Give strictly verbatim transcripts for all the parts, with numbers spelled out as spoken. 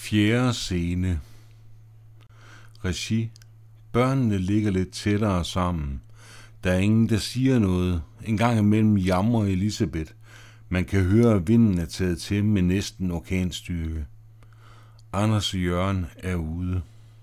Fjerde scene. Regi. Børnene ligger lidt tættere sammen. Der er ingen, der siger noget. En gang imellem jamrer Elisabeth. Man kan høre, at vinden er taget til med næsten orkanstyrke. Anders og Jørgen er ude.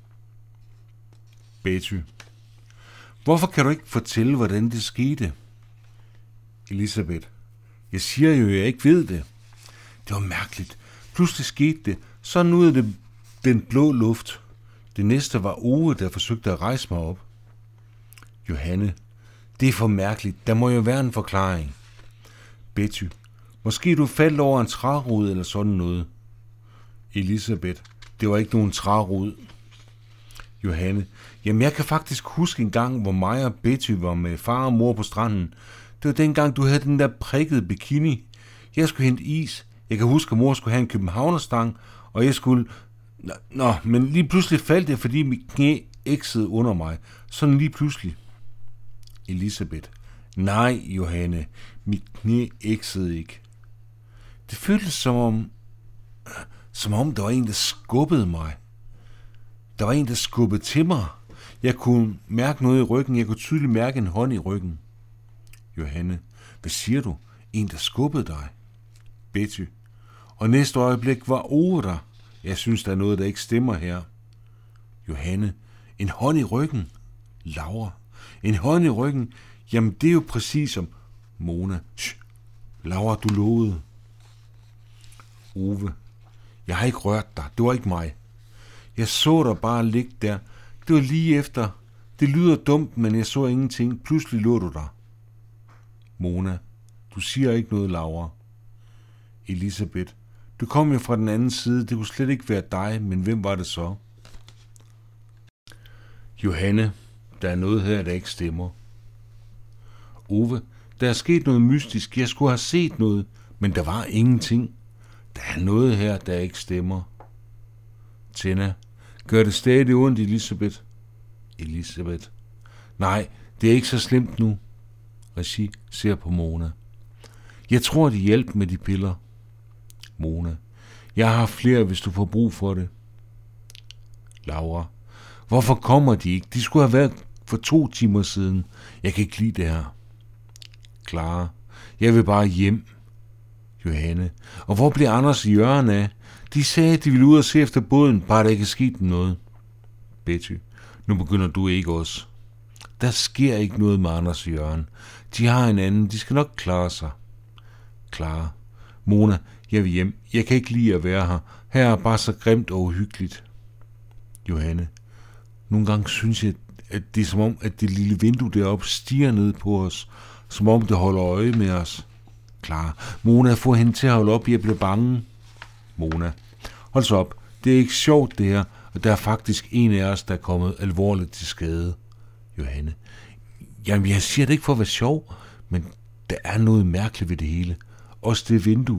Betty. Hvorfor kan du ikke fortælle, hvordan det skete? Elisabeth. Jeg siger jo, at jeg ikke ved det. Det var mærkeligt. Pludselig skete det. Sådan ud af det, den blå luft. Det næste var Ove, der forsøgte at rejse mig op. Johanne. Det er for mærkeligt. Der må jo være en forklaring. Betty. Måske du faldt over en trærod eller sådan noget. Elisabeth. Det var ikke nogen trærod. Johanne. Jamen, jeg kan faktisk huske en gang, hvor mig og Betty var med far og mor på stranden. Det var dengang, du havde den der prikkede bikini. Jeg skulle hente is. Jeg kan huske, at mor skulle have en københavnerstang, og jeg skulle... Nå, nå, men lige pludselig faldt jeg, fordi mit knæ æksede under mig. Sådan lige pludselig. Elisabeth. Nej, Johanne. Mit knæ æksede ikke. Det føltes som om... Som om der var en, der skubbede mig. Der var en, der skubbede til mig. Jeg kunne mærke noget i ryggen. Jeg kunne tydeligt mærke en hånd i ryggen. Johanne. Hvad siger du? En, der skubbede dig? Betty. Og næste øjeblik var Ove der. Jeg synes, der er noget, der ikke stemmer her. Johanne. En hånd i ryggen. Laura. En hånd i ryggen. Jamen, det er jo præcis som... Mona. Shh. Laura, du lovede. Ove. Jeg har ikke rørt dig. Det var ikke mig. Jeg så dig bare ligge der. Det var lige efter. Det lyder dumt, men jeg så ingenting. Pludselig lå du der. Mona. Du siger ikke noget, Laura. Elisabeth. Du kom jo fra den anden side. Det kunne slet ikke være dig, men hvem var det så? Johanne. Der er noget her, der ikke stemmer. Ove. Der er sket noget mystisk. Jeg skulle have set noget, men der var ingenting. Der er noget her, der ikke stemmer. Tina. Gør det stadig ondt, Elisabeth? Elisabeth. Nej, det er ikke så slemt nu. Regi ser på Mona. Jeg tror, de hjælper med de piller. Mona. Jeg har flere, hvis du får brug for det. Laura. Hvorfor kommer de ikke? De skulle have været for to timer siden. Jeg kan ikke lide det her. Clara. Jeg vil bare hjem. Johanne. Og hvor bliver Anders og Jørgen af? De sagde, at de ville ud og se efter båden, bare der ikke er sket noget. Betty. Nu begynder du ikke også. Der sker ikke noget med Anders og Jørgen. De har en anden. De skal nok klare sig. Clara. Mona. Jeg vil hjem. Jeg kan ikke lide at være her. Her er bare så grimt og uhyggeligt. Johanne. Nogle gange synes jeg, at det er som om, at det lille vindue deroppe stiger ned på os. Som om det holder øje med os. Clara. Mona, få hende til at holde op. Jeg bliver bange. Mona. Hold så op. Det er ikke sjovt det her, og der er faktisk en af os, der er kommet alvorligt til skade. Johanne. Jamen, jeg siger det ikke for at være sjov, men der er noget mærkeligt ved det hele. Også det vindue.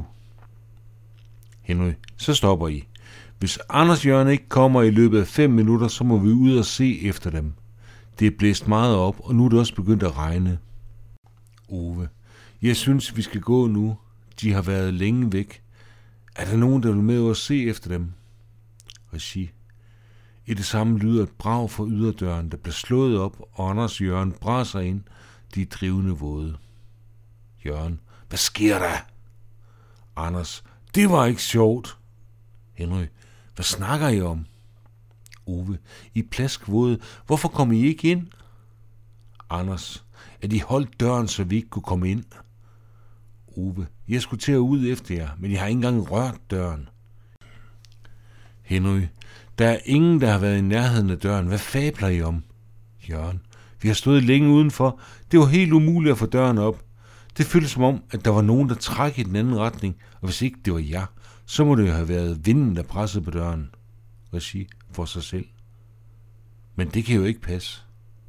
Henry. Så stopper I. Hvis Anders Jørgen ikke kommer i løbet af fem minutter, så må vi ud og se efter dem. Det er blæst meget op, og nu er det også begyndt at regne. Ove. Jeg synes, vi skal gå nu. De har været længe væk. Er der nogen, der vil med at se efter dem? Regi. I det samme lyder et brag fra yderdøren, der bliver slået op, og Anders og Jørgen braser ind. De er drivende våde. Jørgen. Hvad sker der? Anders. Det var ikke sjovt. Henry. Hvad snakker I om? Ove. I plaskvåde. Hvorfor kom I ikke ind? Anders. At I holdt døren, så vi ikke kunne komme ind. Ove. Jeg skulle til at ud efter jer, men jeg har ikke engang rørt døren. Henry. Der er ingen, der har været i nærheden af døren. Hvad fabler I om? Jørgen. Vi har stået længe udenfor. Det var helt umuligt at få døren op. Det føltes som om, at der var nogen, der trak i den anden retning, og hvis ikke det var jer, så må det jo have været vinden, der pressede på døren. Regi for sig selv. Men det kan jo ikke passe.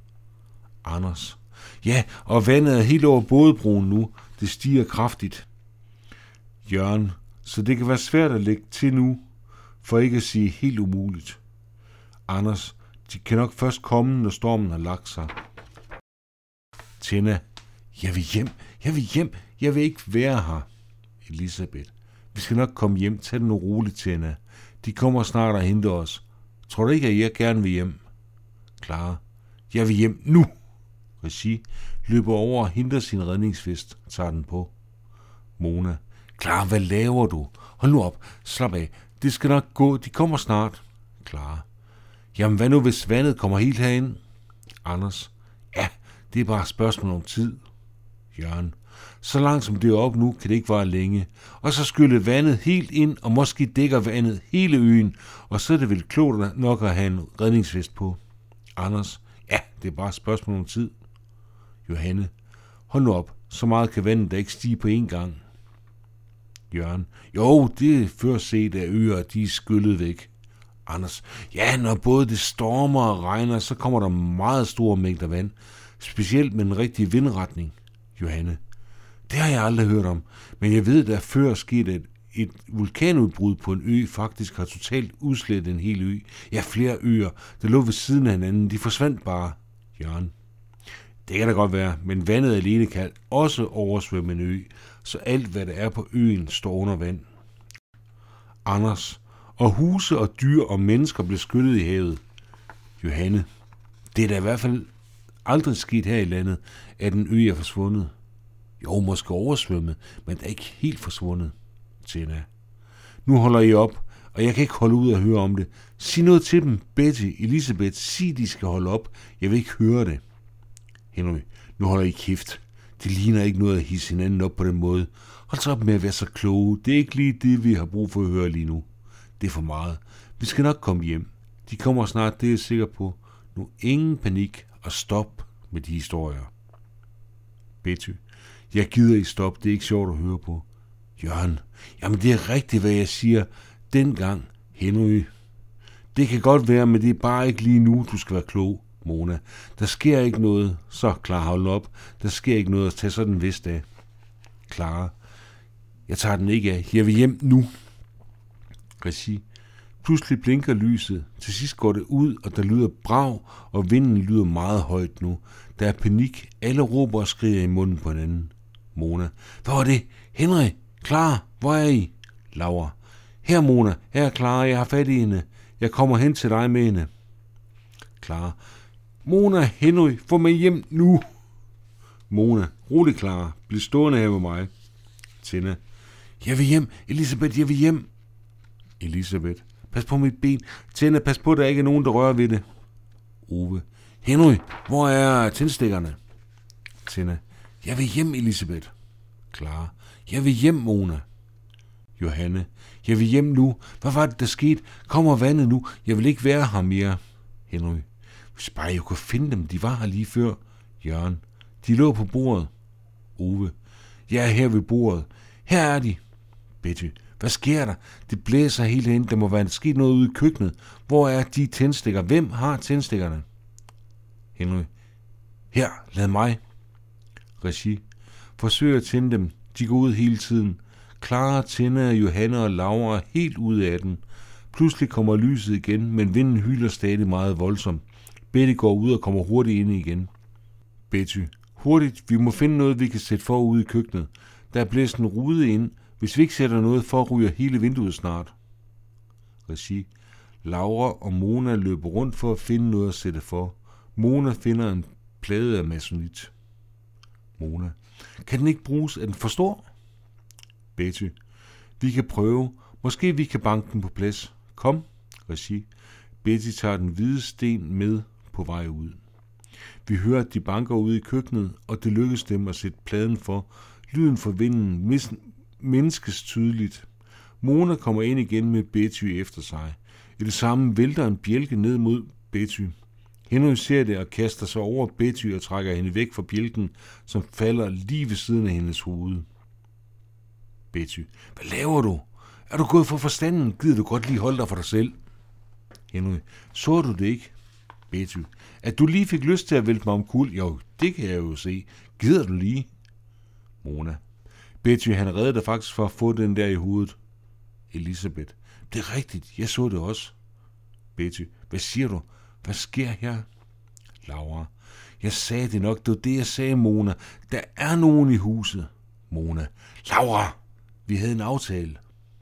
Anders. Ja, og vandet er helt over bådebroen nu. Det stiger kraftigt. Jørgen. Så det kan være svært at lægge til nu, for ikke at sige helt umuligt. Anders. De kan nok først komme, når stormen har lagt sig. Tina. Jeg vil hjem. Jeg vil hjem. Jeg vil ikke være her. Elisabeth. Vi skal nok komme hjem. Tag den roligt, Tenna. De kommer snart og henter os. Tror du ikke, at jeg gerne vil hjem? Clara. Jeg vil hjem nu. Regi løber over og henter sin redningsvest. Tager den på. Mona. Clara, hvad laver du? Hold nu op. Slap af. Det skal nok gå. De kommer snart. Clara. Jamen, hvad nu, hvis vandet kommer helt herind? Anders. Ja, det er bare et spørgsmål om tid. Jørgen. Så langt som det er op nu, kan det ikke vare længe. Og så skyller vandet helt ind, og måske dækker vandet hele øen, og så er det vel klogt nok at have en redningsvest på. Anders. Ja, det er bare et spørgsmål om tid. Johanne. Hold nu op. Så meget kan vandet da ikke stige på én gang. Jørgen. Jo, det er før set af øer, de er skyllet væk. Anders. Ja, når både det stormer og regner, så kommer der meget store mængder vand. Specielt med den rigtige vindretning. Johanne. Det har jeg aldrig hørt om, men jeg ved, at der før skete et, et vulkanudbrud på en ø faktisk har totalt udslettet en hel ø. Ja, flere øer, der lå ved siden af hinanden, de forsvandt bare. Jørgen. Det kan da godt være, men vandet alene kan også oversvømme en ø, så alt hvad der er på øen står under vand. Anders. Og huse og dyr og mennesker blev skyllet i havet. Johanne. Det er da i hvert fald aldrig sket her i landet, at en ø er forsvundet. Jo, måske oversvømmet, men det er ikke helt forsvundet. Tenna. Nu holder I op, og jeg kan ikke holde ud og høre om det. Sig noget til dem, Betty, Elisabeth. Sig, de skal holde op. Jeg vil ikke høre det. Henry. Nu holder I kæft. Det ligner ikke noget at hisse hinanden op på den måde. Hold så op med at være så kloge. Det er ikke lige det, vi har brug for at høre lige nu. Det er for meget. Vi skal nok komme hjem. De kommer snart, det er jeg sikker på. Nu ingen panik, og stop med de historier. Betty. Jeg gider ikke stoppe, det er ikke sjovt at høre på. Jørgen. Jamen det er rigtigt, hvad jeg siger. Dengang, Henry. Det kan godt være, men det er bare ikke lige nu, du skal være klog. Mona. Der sker ikke noget. Så, Clara, hold op. Der sker ikke noget at tage sådan en vest af. Clara. Jeg tager den ikke af. Jeg vil hjem nu. Regi. Pludselig blinker lyset. Til sidst går det ud, og der lyder brag, og vinden lyder meget højt nu. Der er panik. Alle råber og skriger i munden på hinanden. Mona. Hvad var det? Henry? Clara? Hvor er I? Laura. Her, Mona. Her er Clara. Jeg har fat i hende. Jeg kommer hen til dig med hende. Clara. Mona, Henry, få mig hjem nu. Mona. Rolig, Clara. Bliv stående her med mig. Tenna. Jeg vil hjem. Elisabeth, jeg vil hjem. Elisabeth. Pas på mit ben. Tenna, pas på, der ikke er nogen, der rører ved det. Ove. Henry, hvor er tændstikkerne? Tenna. Jeg vil hjem, Elisabeth. Clara. Jeg vil hjem, Mona. Johanne. Jeg vil hjem nu. Hvad var det, der skete? Kommer vandet nu? Jeg vil ikke være her mere. Henry. Hvis bare jeg kunne finde dem, de var her lige før. Jørgen. De lå på bordet. Ove. Jeg er her ved bordet. Her er de. Betty. Hvad sker der? Det blæser helt ind. Der må være sket noget ude i køkkenet. Hvor er de tændstikker? Hvem har tændstikkerne? Henry. Her, lad mig. Regi. Forsøger at tænde dem. De går ud hele tiden. Clara, Tenna, Johanne og Laura er helt ude af den. Pludselig kommer lyset igen, men vinden hyler stadig meget voldsomt. Betty går ud og kommer hurtigt ind igen. Betty. Hurtigt, vi må finde noget, vi kan sætte for ude i køkkenet. Der er blæst en rude ind. Hvis vi ikke sætter noget for, ryger hele vinduet snart. Regi. Laura og Mona løber rundt for at finde noget at sætte for. Mona finder en plade af masonit. Mona. Kan den ikke bruges? Er den for stor? Betty. Vi kan prøve. Måske vi kan banke den på plads. Kom. Regi. Betty tager den hvide sten med på vej ud. Vi hører, at de banker ud i køkkenet, og det lykkes dem at sætte pladen for. Lyden fra vinden mis- mindskes tydeligt. Mona kommer ind igen med Betty efter sig. I det samme vælter en bjælke ned mod Betty. Henry ser det og kaster sig over Betty og trækker hende væk fra bjælken, som falder lige ved siden af hendes hoved. Betty. Hvad laver du? Er du gået for forstanden? Gider du godt lige holde dig for dig selv? Henry. Så du det ikke? Betty. At du lige fik lyst til at vælte mig om kul? Jo, det kan jeg jo se. Gider du lige? Mona. Betty, han reddede dig faktisk for at få den der i hovedet. Elisabeth. Det er rigtigt, jeg så det også. Betty. Hvad siger du? Hvad sker her? Laura. Jeg sagde det nok, det var det, jeg sagde, Mona. Der er nogen i huset. Mona. Laura! Vi havde en aftale.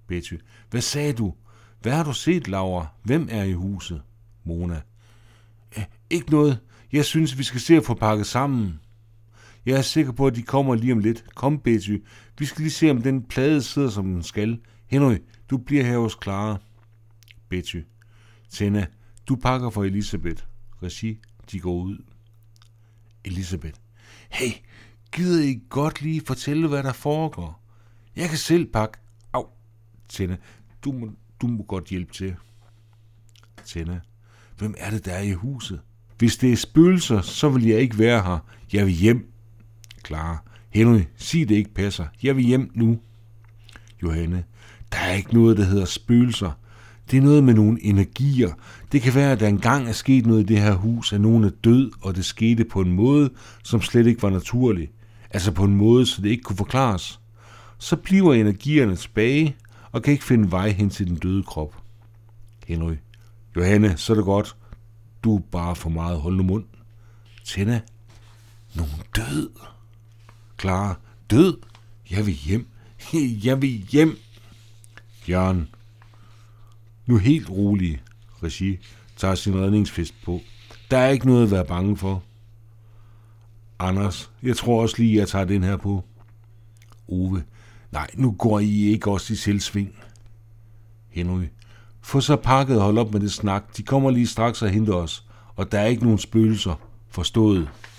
Betty. Hvad sagde du? Hvad har du set, Laura? Hvem er i huset? Mona. Ikke noget. Jeg synes, vi skal se at få pakket sammen. Jeg er sikker på, at de kommer lige om lidt. Kom, Betty. Vi skal lige se, om den plade sidder, som den skal. Henry, du bliver her hos Clara. Betty. Tenna, du pakker for Elisabeth. Regi, de går ud. Elisabeth. Hey, gider I godt lige fortælle, hvad der foregår? Jeg kan selv pakke. Au. Tenna, du må, du må godt hjælpe til. Tenna. Hvem er det, der er i huset? Hvis det er spøgelser, så vil jeg ikke være her. Jeg vil hjem. Clara. Henry, sig det ikke passer. Jeg vil hjem nu. Johanne. Der er ikke noget, der hedder spøgelser. Det er noget med nogle energier. Det kan være, at der engang er sket noget i det her hus, at nogen er død, og det skete på en måde, som slet ikke var naturlig. Altså på en måde, så det ikke kunne forklares. Så bliver energierne tilbage, og kan ikke finde vej hen til den døde krop. Henry. Johanne, så er det godt. Du er bare for meget. Hold nu mund. Tenna. Nogen død. Clara. Død? Jeg vil hjem. Jeg vil hjem. Jørgen. Nu helt rolig. Regi tager sin redningsfest på. Der er ikke noget at være bange for. Anders. Jeg tror også lige, jeg tager den her på. Ove. Nej, nu går I ikke også i selvsving. Henry. Få så pakket og hold op med det snak. De kommer lige straks og henter os. Og der er ikke nogen spøgelser. Forstået.